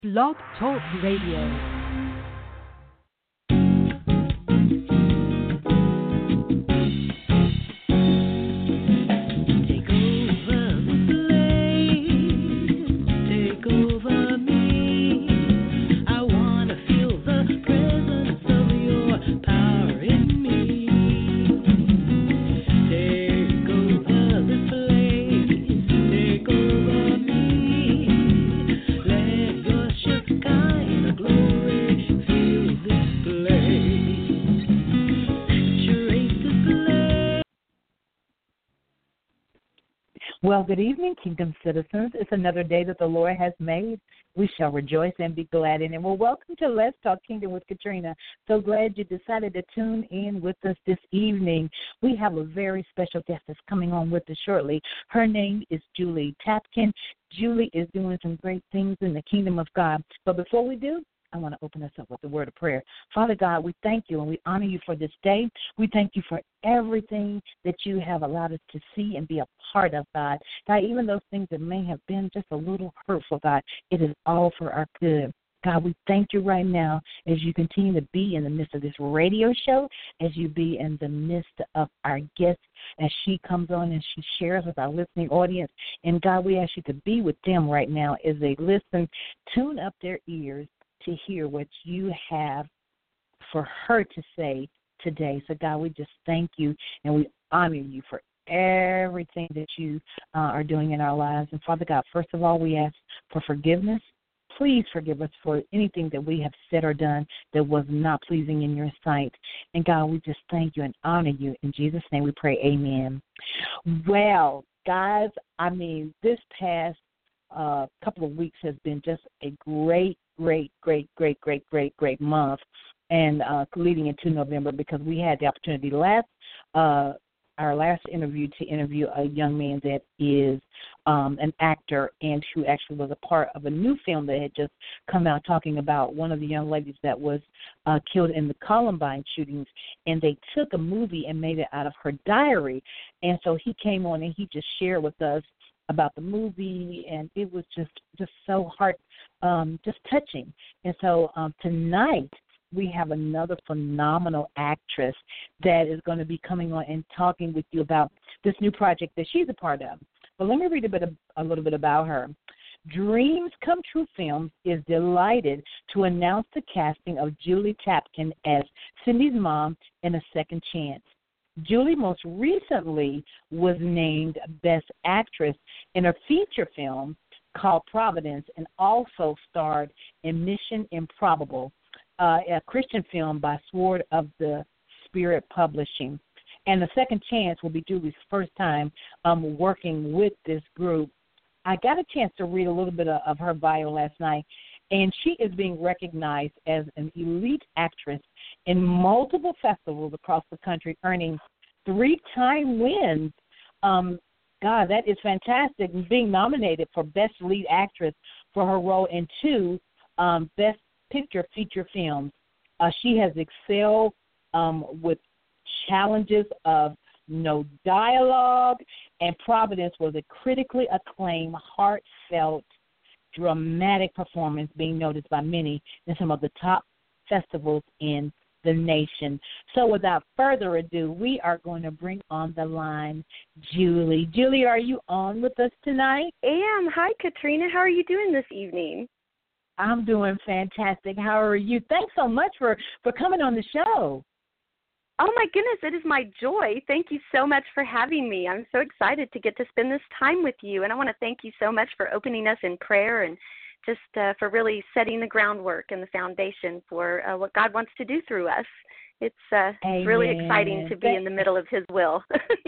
Blog Talk Radio. Well, good evening, Kingdom citizens. It's another day that the Lord has made. We shall rejoice and be glad in it. Well, welcome to Let's Talk Kingdom with Katrina. So glad you decided to tune in with us this evening. We have a very special guest that's coming on with us shortly. Her name is Julie Tapkin. Julie is doing some great things in the kingdom of God. But before we do, I want to open us up with a word of prayer. Father God, we thank you and we honor you for this day. We thank you for everything that you have allowed us to see and be a part of, God. God, even those things that may have been just a little hurtful, God, it is all for our good. God, we thank you right now as you continue to be in the midst of this radio show, as you be in the midst of our guest, as she comes on and she shares with our listening audience. And God, we ask you to be with them right now as they listen, tune up their ears to hear what you have for her to say today. So, God, we just thank you and we honor you for everything that you are doing in our lives. And, Father God, first of all, we ask for forgiveness. Please forgive us for anything that we have said or done that was not pleasing in your sight. And, God, we just thank you and honor you. In Jesus' name we pray, amen. Well, guys, this past couple of weeks has been just a great month, and leading into November, because we had the opportunity our last interview to interview a young man that is an actor and who actually was a part of a new film that had just come out talking about one of the young ladies that was killed in the Columbine shootings, and they took a movie and made it out of her diary. And so he came on and he just shared with us about the movie, and it was just so just touching. And so tonight we have another phenomenal actress that is going to be coming on and talking with you about this new project that she's a part of. But let me read a little bit about her. Dreams Come True Films is delighted to announce the casting of Julie Tapkin as Cindy's mom in A Second Chance. Julie most recently was named Best Actress in a feature film called Providence, and also starred in Mission Improbable, a Christian film by Sword of the Spirit Publishing. And The Second Chance will be Julie's first time working with this group. I got a chance to read a little bit of her bio last night, and she is being recognized as an elite actress in multiple festivals across the country, earning 3-time wins. God, that is fantastic. Being nominated for Best Lead Actress for her role in 2 Best Picture feature films. She has excelled with challenges of no dialogue, and Providence was a critically acclaimed, heartfelt, dramatic performance being noticed by many in some of the top festivals in the nation. So without further ado, we are going to bring on the line Julie. Julie, are you on with us tonight? I am. Hi, Katrina. How are you doing this evening? I'm doing fantastic. How are you? Thanks so much for coming on the show. Oh, my goodness, it is my joy. Thank you so much for having me. I'm so excited to get to spend this time with you, and I want to thank you so much for opening us in prayer and just for really setting the groundwork and the foundation for what God wants to do through us. It's really exciting to be in the middle of His will.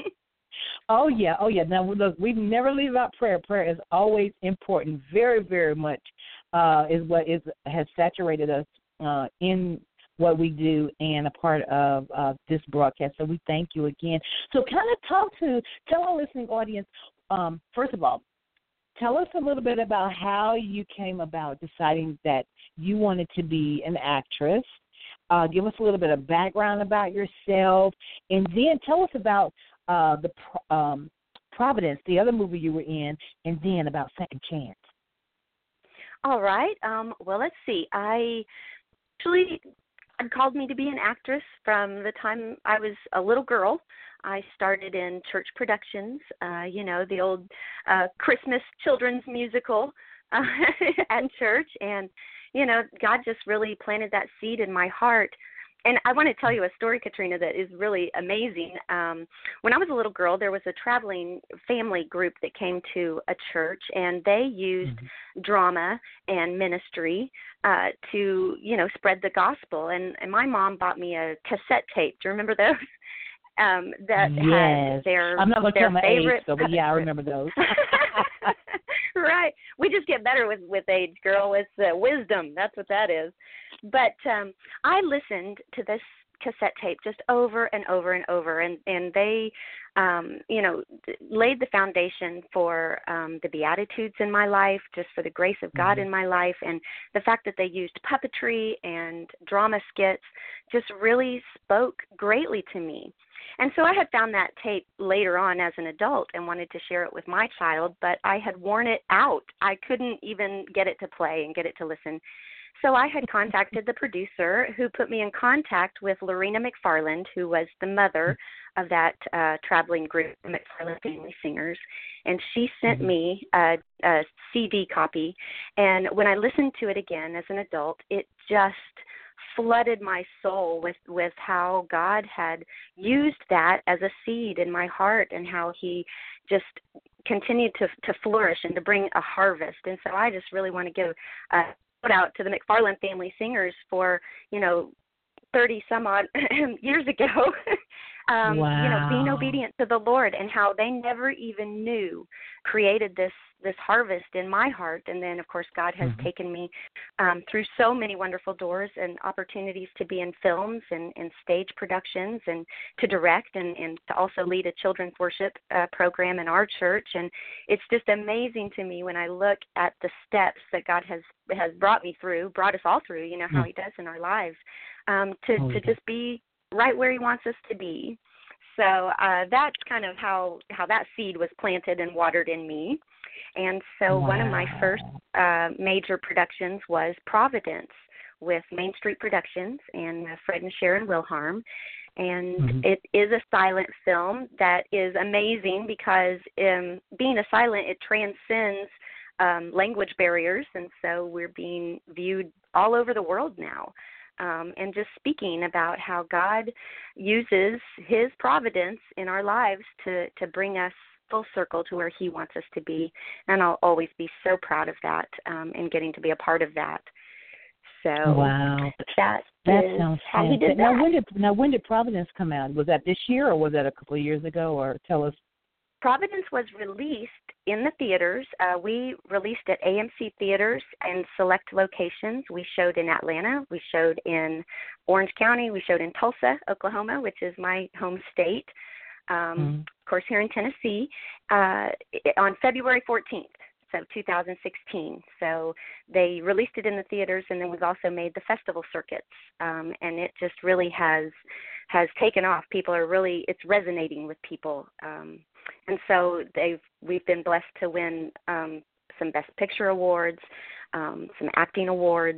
Oh, yeah. Now, look, we never leave out prayer. Prayer is always important, very, very much is what has saturated us in what we do and a part of this broadcast. So we thank you again. So kind of tell our listening audience, first of all, tell us a little bit about how you came about deciding that you wanted to be an actress. Give us a little bit of background about yourself, and then tell us about the Providence, the other movie you were in, and then about Second Chance. All right. Well, let's see. Actually, God called me to be an actress from the time I was a little girl. I started in church productions, the old Christmas children's musical at church. And, God just really planted that seed in my heart. And I want to tell you a story, Katrina, that is really amazing. When I was a little girl, there was a traveling family group that came to a church, and they used drama and ministry to, spread the gospel. And my mom bought me a cassette tape. Do you remember those? That had their I'm not going to tell my favorite age, but yeah, I remember those. Right. We just get better with age, girl. It's wisdom. That's what that is. But I listened to this cassette tape just over and over and over, and they, laid the foundation for the Beatitudes in my life, just for the grace of God in my life, and the fact that they used puppetry and drama skits just really spoke greatly to me. And so I had found that tape later on as an adult and wanted to share it with my child, but I had worn it out. I couldn't even get it to play and get it to listen. So I had contacted the producer, who put me in contact with Lorena McFarland, who was the mother of that traveling group, the McFarland Family Singers, and she sent me a CD copy. And when I listened to it again as an adult, it just flooded my soul with how God had used that as a seed in my heart, and how He just continued to flourish and to bring a harvest. And so I just really want to give a shout out to the McFarland Family Singers for 30 some odd years ago, being obedient to the Lord, and how they never even knew created this harvest in my heart. And then, of course, God has taken me through so many wonderful doors and opportunities to be in films and stage productions, and to direct, and to also lead a children's worship program in our church. And it's just amazing to me when I look at the steps that God has brought us all through, how He does in our lives, to just be right where He wants us to be. So that's kind of how that seed was planted and watered in me. And so one of my first major productions was Providence with Main Street Productions and Fred and Sharon Wilharm. And it is a silent film that is amazing because being a silent, it transcends language barriers. And so we're being viewed all over the world now. And just speaking about how God uses His providence in our lives to bring us full circle to where He wants us to be. And I'll always be so proud of that, and getting to be a part of that. So wow, that sounds how He did that. Now, when did Providence come out? Was that this year, or was that a couple of years ago? Or tell us. Providence was released in the theaters. We released at AMC Theaters and select locations. We showed in Atlanta. We showed in Orange County. We showed in Tulsa, Oklahoma, which is my home state. Of course, here in Tennessee, on February 14th, so 2016. So they released it in the theaters, and then we've also made the festival circuits. And it just really has taken off. It's resonating with people. And so we've been blessed to win some Best Picture awards, some acting awards.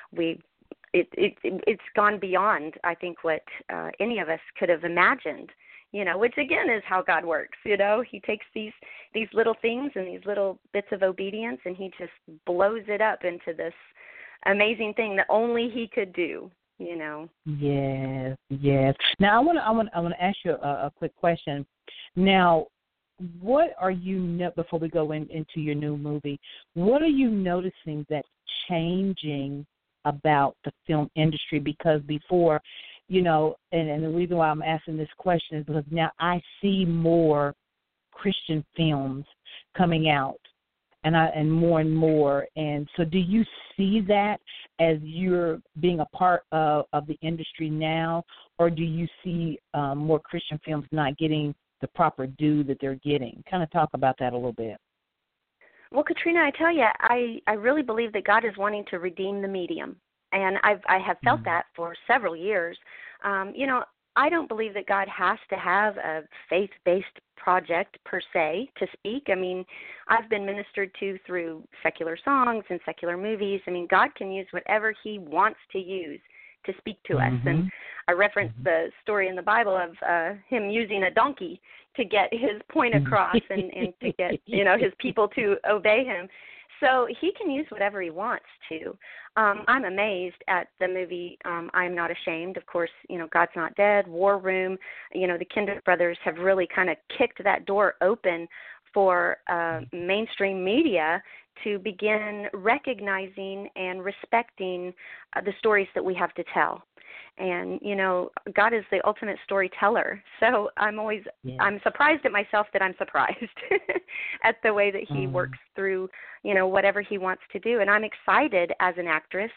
It's gone beyond, I think, what any of us could have imagined. Which again is how God works. He takes these little things and these little bits of obedience, and He just blows it up into this amazing thing that only He could do. Yes. Now I want to ask you a quick question. Now, what are you before we go into your new movie? What are you noticing that's changing about the film industry? Because before, and the reason why I'm asking this question is because now I see more Christian films coming out, and more. And so do you see that as you're being a part of the industry now, or do you see more Christian films not getting the proper due that they're getting? Kind of talk about that a little bit. Well, Katrina, I tell you, I really believe that God is wanting to redeem the medium. And I have felt that for several years. I don't believe that God has to have a faith-based project per se to speak. I mean, I've been ministered to through secular songs and secular movies. I mean, God can use whatever he wants to use to speak to us. And I referenced the story in the Bible of him using a donkey to get his point across and to get, his people to obey him. So he can use whatever he wants to. I'm amazed at the movie I'm Not Ashamed. Of course, God's Not Dead, War Room. The Kindred brothers have really kind of kicked that door open for mainstream media to begin recognizing and respecting the stories that we have to tell. And, God is the ultimate storyteller. So I'm surprised at myself that I'm surprised at the way that he works through, whatever he wants to do. And I'm excited as an actress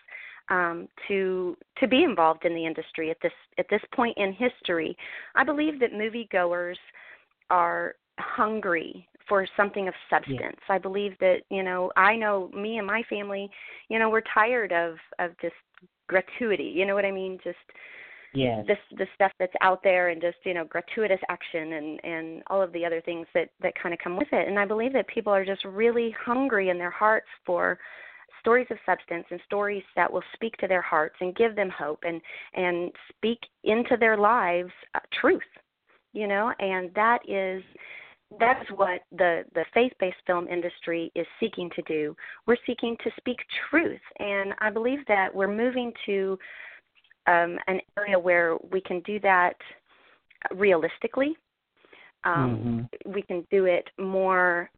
to be involved in the industry at this point in history. I believe that moviegoers are hungry for something of substance. Yeah. I believe that, I know me and my family, we're tired of just gratuity, you know what I mean? Just the stuff that's out there and just, gratuitous action and all of the other things that kind of come with it. And I believe that people are just really hungry in their hearts for stories of substance and stories that will speak to their hearts and give them hope and speak into their lives truth, and that's what the faith-based film industry is seeking to do. We're seeking to speak truth, and I believe that we're moving to an area where we can do that realistically. We can do it more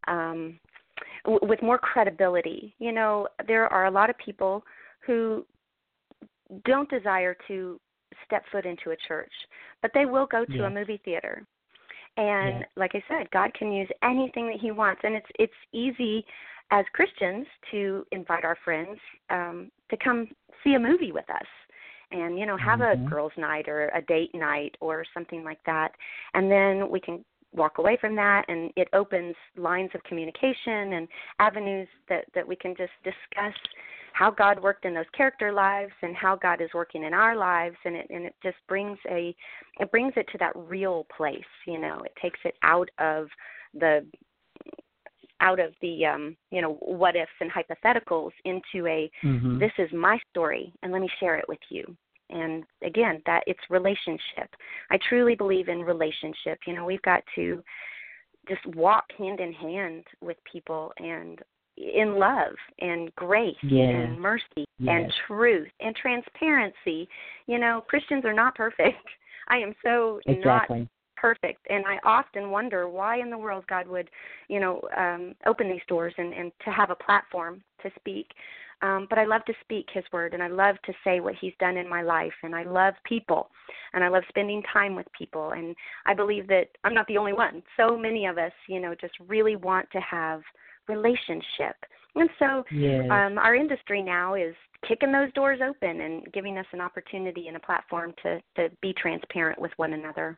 with more credibility. There are a lot of people who don't desire to step foot into a church, but they will go to a movie theater. And like I said, God can use anything that he wants. And it's easy as Christians to invite our friends to come see a movie with us and, have a girls' night or a date night or something like that. And then we can walk away from that, and it opens lines of communication and avenues that we can just discuss how God worked in those character lives and how God is working in our lives, and it just brings it to that real place. It takes it out of the what ifs and hypotheticals into this is my story and let me share it with you. And again, that it's relationship. I truly believe in relationship. We've got to just walk hand in hand with people and in love and grace and mercy and truth and transparency. Christians are not perfect. I am so not perfect. And I often wonder why in the world God would, open these doors and to have a platform to speak. But I love to speak his word, and I love to say what he's done in my life, and I love people, and I love spending time with people. And I believe that I'm not the only one. So many of us, just really want to have relationship. And so our industry now is kicking those doors open and giving us an opportunity and a platform to be transparent with one another.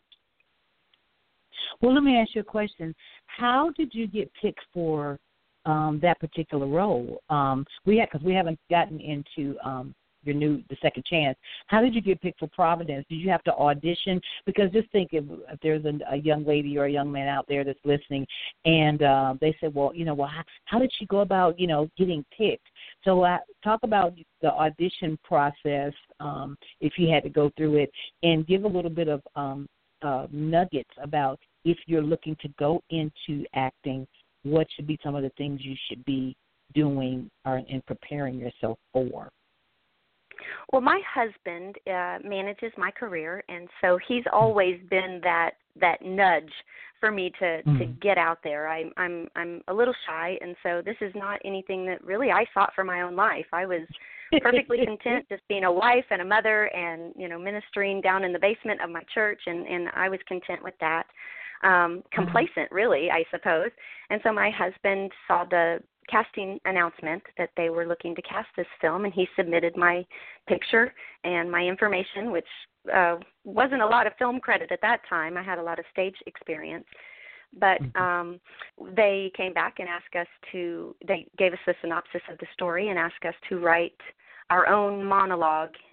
Well, let me ask you a question. How did you get picked for that particular role? Because we haven't gotten into the second chance. How did you get picked for Providence? Did you have to audition? Because just think if there's a young lady or a young man out there that's listening, and they said, how did she go about, getting picked? So talk about the audition process, if you had to go through it, and give a little bit of nuggets about if you're looking to go into acting, what should be some of the things you should be doing and preparing yourself for? Well, my husband manages my career, and so he's always been that nudge for me to get out there. I'm a little shy, and so this is not anything that really I sought for my own life. I was perfectly content just being a wife and a mother and, ministering down in the basement of my church, and I was content with that. Complacent, really, I suppose. And so my husband saw the casting announcement that they were looking to cast this film, and he submitted my picture and my information, which wasn't a lot of film credit at that time. I had a lot of stage experience. But they came back and they gave us the synopsis of the story and asked us to write our own monologue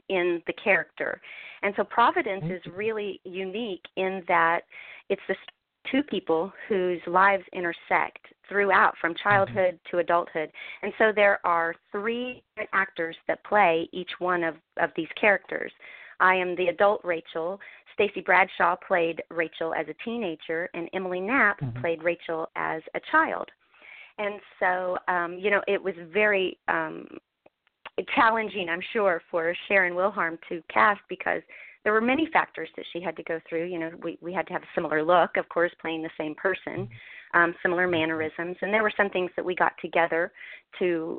in the character. And so Providence is really unique in that it's the two people whose lives intersect throughout from childhood to adulthood. And so there are 3 different actors that play each one of these characters. I am the adult Rachel. Stacey Bradshaw played Rachel as a teenager, and Emily Knapp played Rachel as a child. And so, it was very challenging, I'm sure, for Sharon Wilharm to cast because there were many factors that she had to go through. We had to have a similar look, of course, playing the same person, similar mannerisms, and there were some things that we got together to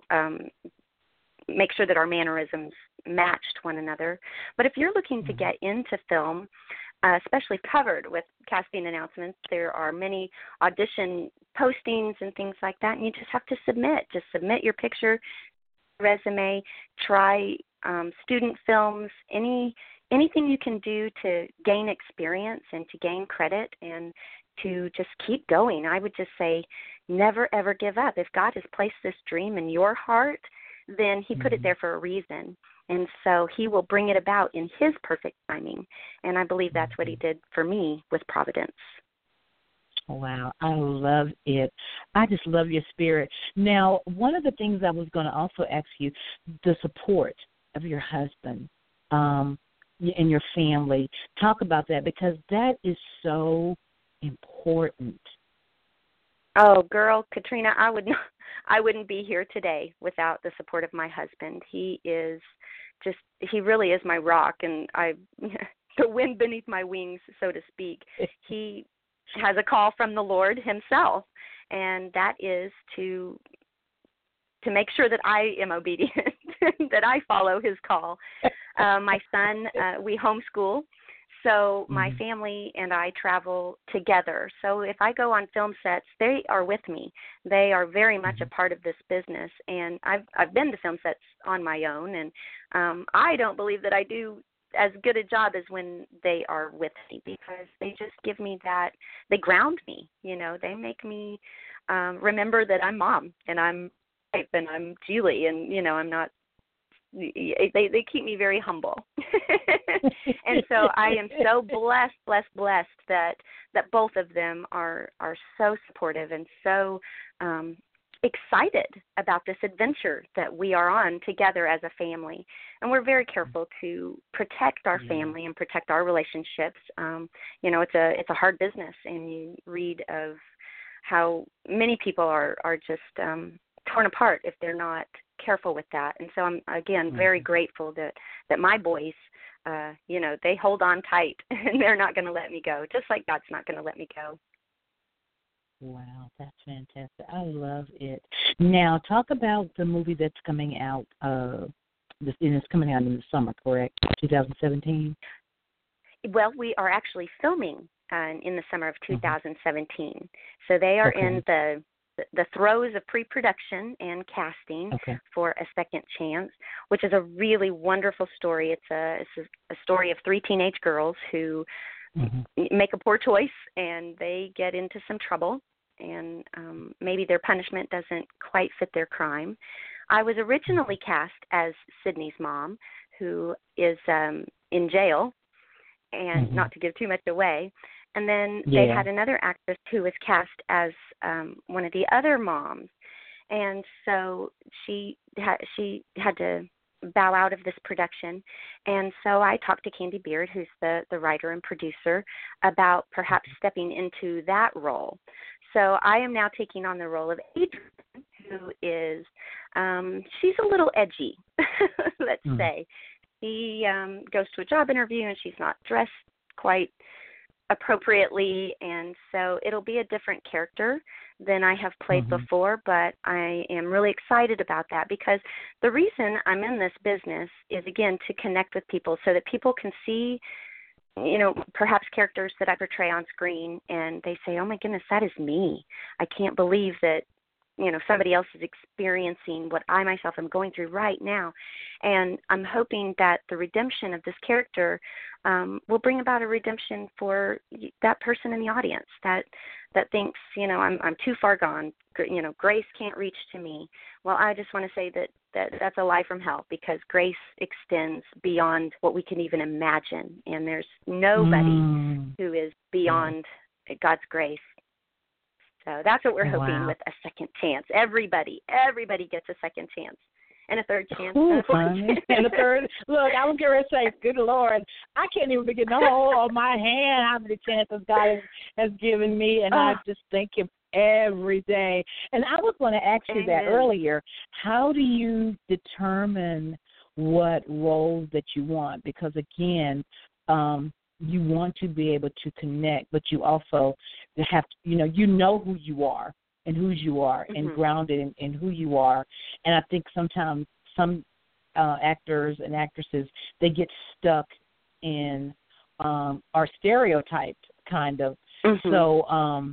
make sure that our mannerisms matched one another. But if you're looking to get into film, especially covered with casting announcements, there are many audition postings and things like that, and you just have to submit. Just submit your picture, resume, try student films, anything you can do to gain experience and to gain credit and to just keep going. I would just say never, ever give up. If God has placed this dream in your heart, then he put it there for a reason. And so he will bring it about in his perfect timing. And I believe that's what he did for me with Providence. Wow, I love it. I just love your spirit. Now, one of the things I was going to also ask you, the support of your husband and your family. Talk about that because that is so important. Oh, girl, Katrina, I wouldn't be here today without the support of my husband. He really is my rock, and the wind beneath my wings, so to speak. He has a call from the Lord himself, and that is to make sure that I am obedient, that I follow his call. My son, we homeschool, so my family and I travel together. So if I go on film sets, they are with me. They are very much a part of this business, and I've been to film sets on my own, and I don't believe that I do as good a job as when they are with me because they just give me that, they ground me, they make me remember that I'm mom and I'm wife and I'm Julie and, I'm not, they keep me very humble. And so I am so blessed that both of them are so supportive and so excited about this adventure that we are on together as a family. And we're very careful to protect our family and protect our relationships. It's a hard business, and you read of how many people are just torn apart if they're not careful with that. And so I'm, again, very grateful that my boys, they hold on tight and they're not going to let me go, just like God's not going to let me go. Wow, that's fantastic. I love it. Now, talk about the movie that's coming out. It's coming out in the summer, correct? 2017? Well, we are actually filming in the summer of 2017. So they are in the throes of pre-production and casting for A Second Chance, which is a really wonderful story. It's a story of 3 teenage girls who make a poor choice and they get into some trouble, and maybe their punishment doesn't quite fit their crime. I was originally cast as Sydney's mom, who is in jail, and not to give too much away. And then they had another actress who was cast as one of the other moms, and so she had to bow out of this production. And so I talked to Candy Beard, who's the writer and producer, about perhaps stepping into that role. So I am now taking on the role of Adrienne, who is, she's a little edgy, let's say. She goes to a job interview and she's not dressed quite appropriately, and so it'll be a different character than I have played before, but I am really excited about that because the reason I'm in this business is, again, to connect with people so that people can see, perhaps characters that I portray on screen, and they say, oh my goodness, that is me. I can't believe that, somebody else is experiencing what I myself am going through right now. And I'm hoping that the redemption of this character will bring about a redemption for that person in the audience that thinks, I'm too far gone. Grace can't reach to me. Well, I just want to say that That's a lie from hell, because grace extends beyond what we can even imagine, and there's nobody who is beyond God's grace. So that's what we're hoping with a second chance. Everybody gets a second chance. And a third chance. And a third. Look, I was going to say, good Lord, I can't even begin to hold on my hand how many chances God has given me, and I just thank Him every day. And I was going to ask you that earlier. How do you determine what roles that you want? Because, again, you want to be able to connect, but you also have to, you know who you are and whose you are, and grounded in who you are. And I think sometimes some actors and actresses, they get stuck in are stereotyped, kind of. So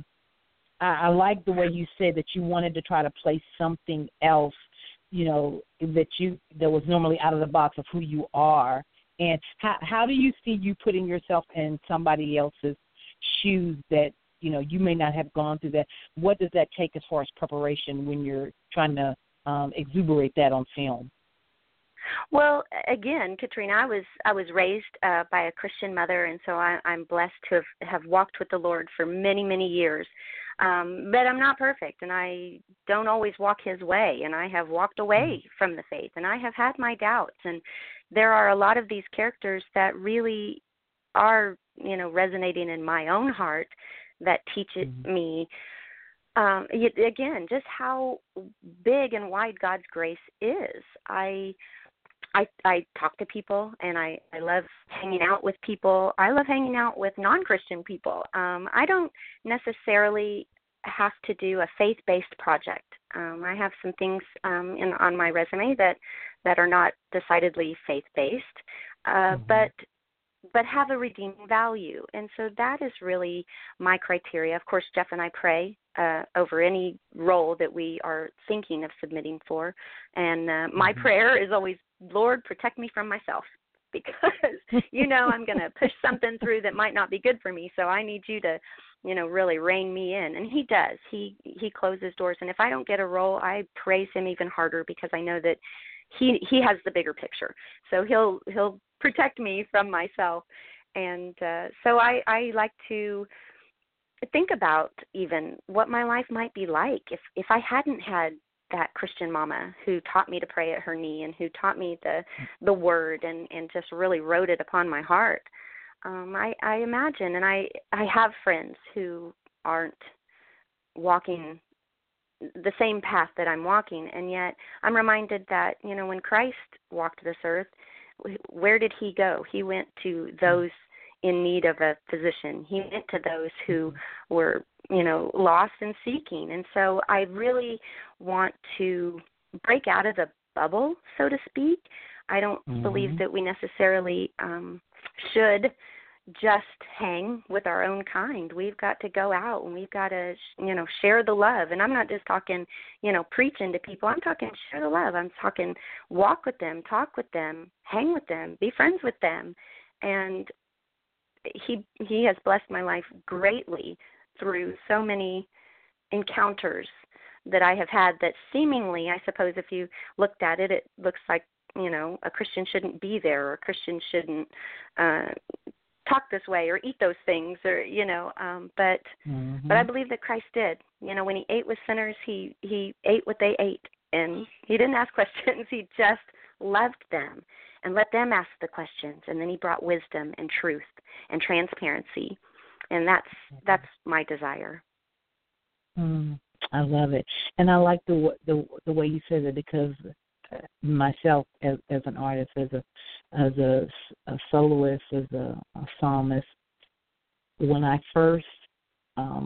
I like the way you said that you wanted to try to play something else, that was normally out of the box of who you are. And how do you see you putting yourself in somebody else's shoes that, you may not have gone through that? What does that take as far as preparation when you're trying to exuberate that on film? Well, again, Katrina, I was raised by a Christian mother, and so I'm blessed to have walked with the Lord for many, many years. But I'm not perfect, and I don't always walk His way, and I have walked away from the faith, and I have had my doubts. And there are a lot of these characters that really are, resonating in my own heart, that teach me, again, just how big and wide God's grace is. I talk to people, and I love hanging out with people. I love hanging out with non-Christian people. I don't necessarily have to do a faith-based project. I have some things on my resume that are not decidedly faith-based, but have a redeeming value. And so that is really my criteria. Of course, Jeff and I pray over any role that we are thinking of submitting for. And my prayer is always, Lord, protect me from myself, because, I'm going to push something through that might not be good for me. So I need you to, really rein me in. And He does. He closes doors. And if I don't get a role, I praise Him even harder, because I know that He has the bigger picture. So He'll protect me from myself. And so I like to think about even what my life might be like if I hadn't had that Christian mama who taught me to pray at her knee, and who taught me the word, and just really wrote it upon my heart. I imagine, and I have friends who aren't walking the same path that I'm walking, and yet I'm reminded that, when Christ walked this earth, where did He go? He went to those in need of a physician. He went to those who were, lost and seeking. And so I really want to break out of the bubble, so to speak. I don't believe that we necessarily should just hang with our own kind. We've got to go out, and we've got to, share the love. And I'm not just talking, preaching to people. I'm talking share the love. I'm talking walk with them, talk with them, hang with them, be friends with them. And he has blessed my life greatly through so many encounters that I have had that seemingly, I suppose if you looked at it, it looks like, a Christian shouldn't be there, or a Christian shouldn't talk this way or eat those things, or but I believe that Christ did. When He ate with sinners, he ate what they ate, and He didn't ask questions. He just loved them and let them ask the questions, and then He brought wisdom and truth and transparency, and that's my desire. I love it, and I like the way you said it, because myself as an artist, as a soloist, as a psalmist, when I first I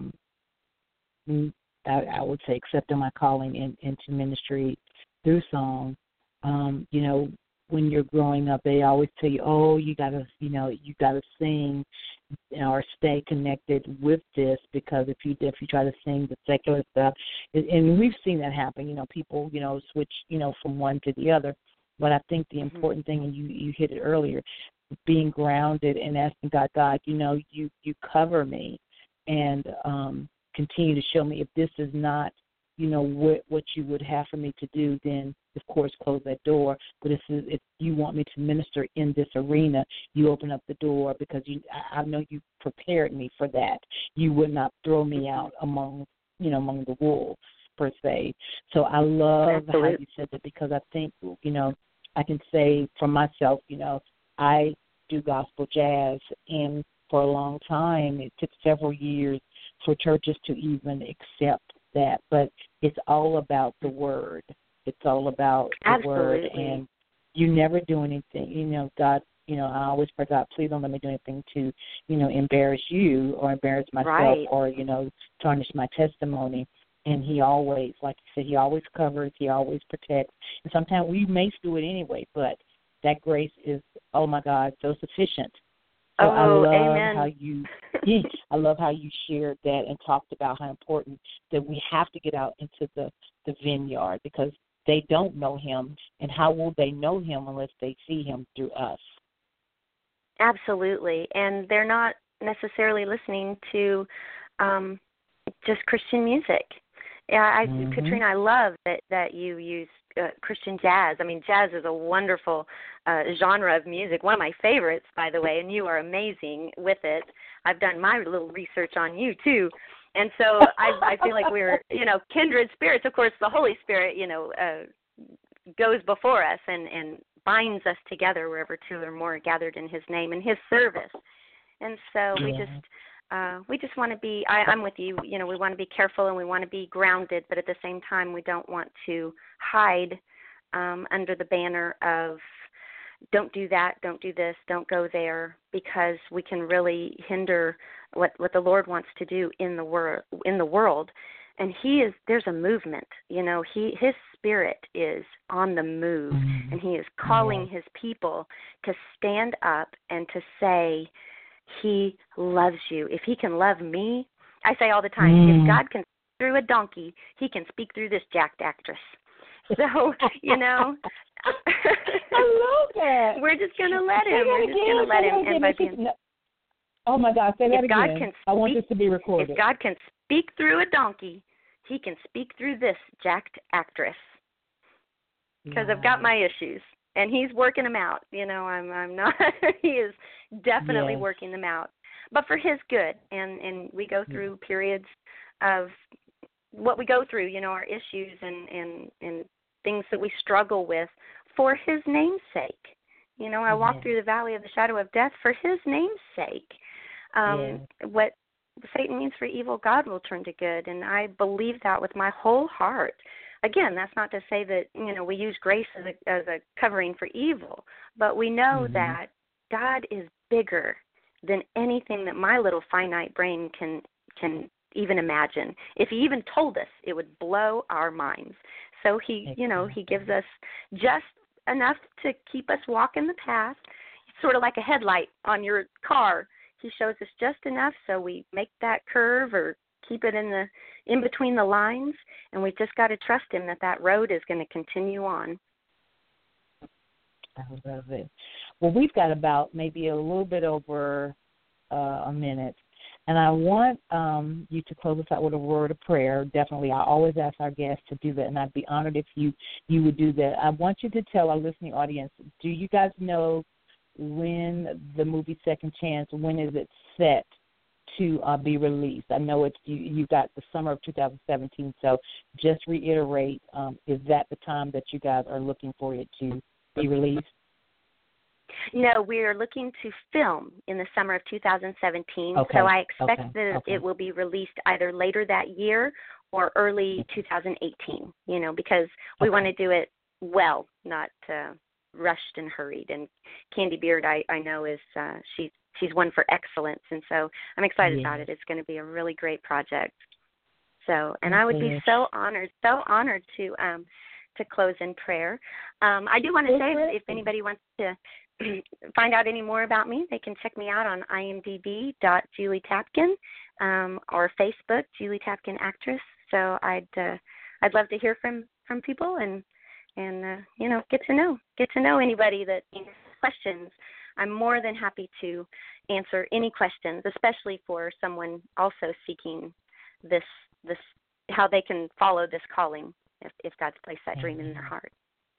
would say accepted my calling into ministry through song, when you're growing up, they always tell you, oh, you gotta sing or stay connected with this, because if you try to sing the secular stuff, and we've seen that happen, people, switch, from one to the other. But I think the important thing, and you hit it earlier, being grounded and asking God, you cover me, and continue to show me if this is not, what you would have for me to do, then of course, close that door. But if you want me to minister in this arena, you open up the door because I know you prepared me for that. You would not throw me out among the wolves, per se. So I love how you said that, because I think, I can say for myself, I do gospel jazz, and for a long time, it took several years for churches to even accept that. But it's all about the word. It's all about the word, and you never do anything. God, I always pray, God, please don't let me do anything to, embarrass you or embarrass myself or, tarnish my testimony. And he always, like you said, he always covers, he always protects. And sometimes we may do it anyway, but that grace is, oh my God, so sufficient. So I love how you, I love how you shared that and talked about how important that we have to get out into the vineyard, because they don't know him, and how will they know him unless they see him through us? Absolutely, and they're not necessarily listening to just Christian music. Yeah, Katrina, I love that you use Christian jazz. I mean, jazz is a wonderful genre of music, one of my favorites, by the way, and you are amazing with it. I've done my little research on you, too. And so I feel like we're, kindred spirits. Of course, the Holy Spirit, goes before us and binds us together wherever two or more are gathered in his name and his service. And so we just want to be, I'm with you, we want to be careful and we want to be grounded, but at the same time we don't want to hide under the banner of don't do that, don't do this, don't go there, because we can really hinder what the Lord wants to do in the world. And there's a movement, his spirit is on the move, and he is calling his people to stand up and to say, he loves you. If he can love me, I say all the time, if God can speak through a donkey, he can speak through this jacked actress. So, I love that. We're just going to let him. We're just going to let him. And by being, oh, my God, say that again. I want this to be recorded. If God can speak through a donkey, he can speak through this jacked actress. Because I've got my issues. And he's working them out. I'm not. He is definitely working them out, but for his good. And we go through periods of what we go through. Our issues and things that we struggle with for his name's sake. I walk through the valley of the shadow of death for his name's sake. What Satan means for evil, God will turn to good, and I believe that with my whole heart. Again, that's not to say that, we use grace as a covering for evil, but we know that God is bigger than anything that my little finite brain can even imagine. If he even told us, it would blow our minds. So he gives us just enough to keep us walking the path. It's sort of like a headlight on your car. He shows us just enough so we make that curve or keep it in between the lines, and we've just got to trust him that road is going to continue on. I love it. Well, we've got about maybe a little bit over a minute, and I want you to close us out with a word of prayer. Definitely, I always ask our guests to do that, and I'd be honored if you would do that. I want you to tell our listening audience, do you guys know when the movie Second Chance, when is it set to be released? I know you got the summer of 2017, so just reiterate, is that the time that you guys are looking for it to be released? No, we are looking to film in the summer of 2017, so I expect that it will be released either later that year or early 2018, because we want to do it well, not rushed and hurried. And Candy Beard, I know, is she's one for excellence, and so I'm excited about it. It's going to be a really great project. So, and I would be so honored to close in prayer. I do want to say, if anybody wants to find out any more about me, they can check me out on imdb.JulieTapkin or Facebook, Julie Tapkin Actress. So I'd love to hear from people and get to know anybody that has questions. I'm more than happy to answer any questions, especially for someone also seeking this how they can follow this calling if God's placed that dream in their heart.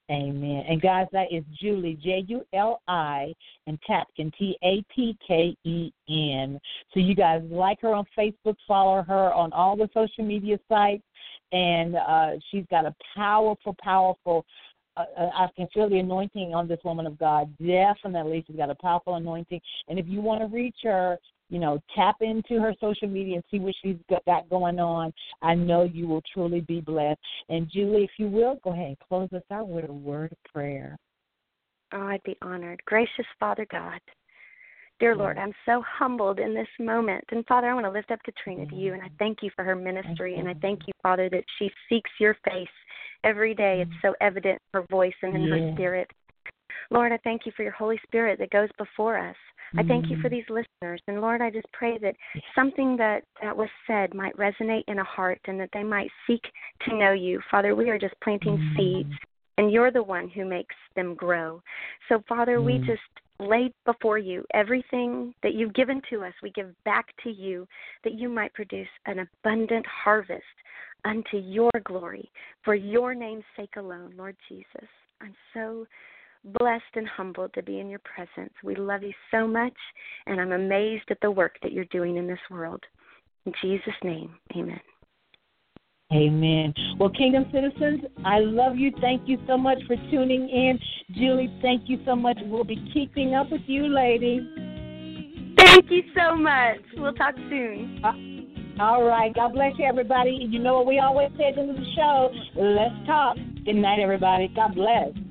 Amen. And guys, that is Julie, Juli, and Tapken, Tatken. So you guys like her on Facebook, follow her on all the social media sites, and she's got a powerful, I can feel the anointing on this woman of God. Definitely, she's got a powerful anointing. And if you want to reach her, tap into her social media and see what she's got going on. I know you will truly be blessed. And Julie, if you will, go ahead and close us out with a word of prayer. Oh, I'd be honored. Gracious Father God, dear Lord, I'm so humbled in this moment. And Father, I want to lift up Katrina to you, and I thank you for her ministry, and I thank you, Father, that she seeks your face every day. It's so evident in her voice and in her spirit. Lord, I thank you for your Holy Spirit that goes before us. I thank you for these listeners. And, Lord, I just pray that something that was said might resonate in a heart and that they might seek to know you. Father, we are just planting seeds, and you're the one who makes them grow. So, Father, we just lay before you everything that you've given to us. We give back to you that you might produce an abundant harvest unto your glory, for your name's sake alone, Lord Jesus. I'm so blessed and humbled to be in your presence. We love you so much, and I'm amazed at the work that you're doing in this world. In Jesus' name, amen. Amen. Well, Kingdom citizens, I love you. Thank you so much for tuning in. Julie, thank you so much. We'll be keeping up with you, lady. Thank you so much. We'll talk soon. All right. God bless you, everybody. You know what we always say at the end of the show. Let's talk. Good night, everybody. God bless.